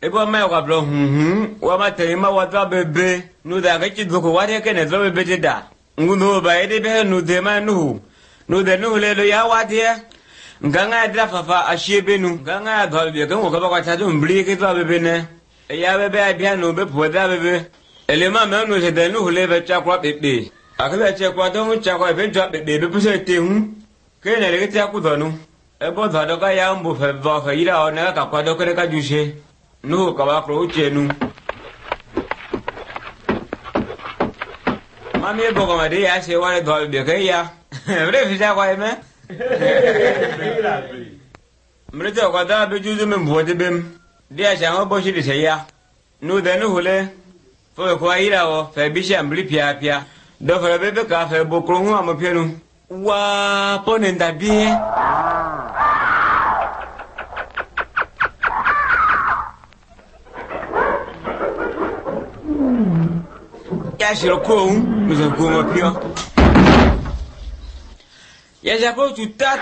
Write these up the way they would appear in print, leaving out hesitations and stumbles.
ebo mai wa blo wa ma te ma wa ta bebe nu da ga chi duko wa de ke ne zo bebe de da nguno ba ede be nu de ma nu de nu le lo ya wa de nganga dra fafa ashebe nu nganga dol be ga mo ga ba ta dum bli ke to bebe ne ya bebe a bia nu be po da bebe elema me nu se de nu le be cha kwa bebe akele che kwa do cha kwa be jo bebe be puse te hu ke ne le ke ta ku do nu ebo do do ga ya mbu fe ba fe ira o ne ka kwa do ke ka juse nu ka ba pro che nu mami ebo ko ma de ya se wa do be ke ya bre fi ja kwa me mre to kwa da be juju me mbo de bem dia sha bo shi de se ya nu de nu hule fo ko ira o fe bi sha mbli pia pia do fe be ka fe bo kro hu am pia nu wa po ne nda bi ya shiro ko mu zo ko ma pia ya ja ko tu ta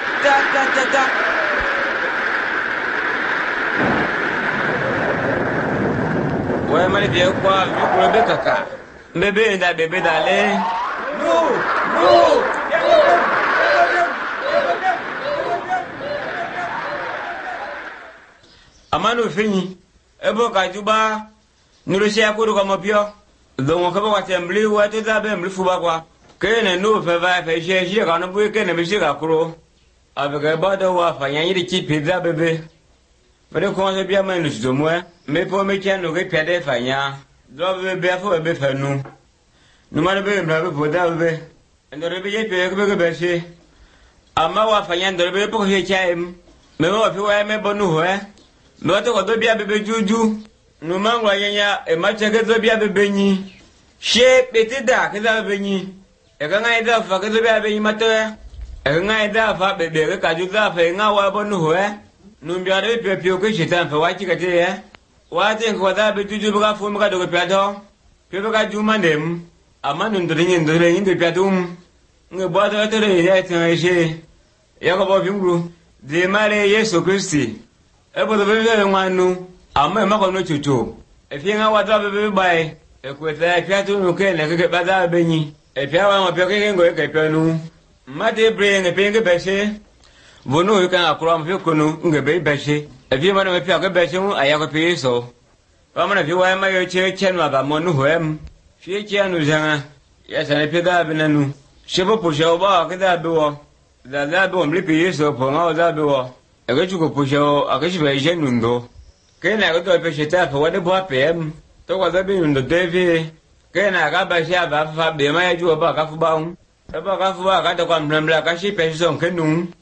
ouais mais bien quoi le bébé kaka bébé d'aller non amano fini ebo ka juba nulo sia ko do ko mopio donc ko ba tembli wa te da be mli fuba kwa kene no fe va fe je ka no bu kene bi ka kuro avec ba do wa fa yan yi ki pizza bébé mais comment c'est bien mais nous moi mais pour me tiens nous répéter fanya doit be fo be fa nous ma be mra be da be ndore be je pe be se ama wa fanya ndore be pour je chaim mais wa fi wa me bonu ho me to ko do bia be juju nous mangwa yenya e ma cheke do bia be nyi she pete da ke da be nyi e ka ngai da fa ke do bia be nyi ma to e ngai da fa be ka ju da fa nga wa bonu ho numbia de pepio ke shetan fa wachi kate ya wate ko da be tuju ga fu mga do pe do pe ga juma nem amanu ndore inde pe dum nge bo da tere ya tan je ya ko bo bingru de mare Yesu Kristi e bo do be nwanu amma ma ko no chuchu e fi nga wa da be bai e ko ta fi atu no ke ne ke ba da be nyi e fi wa ma pe ke ngo ke pe nu ma de bre ne pe ke be se vono kan akura mfe kono ngebe beshe efi ma no pia ke beshe mu aya ko pe so pa ma na fi wa ma yo che no ba mo no hoem fi che anu janga ya sa ne pe da be nanu shebo po she ba ke da be wo da be mli pe so po ma da be wo e ke chu ko po she o a ke shi be je nundo ke na ko to pe she ta fa wa de bo pm to wa da be nundo devi ke na ga ba she ba fa be ma ya ju ba ka fu ba un e ba ka fu ba ka to kwa mla ka shi pe so ke nu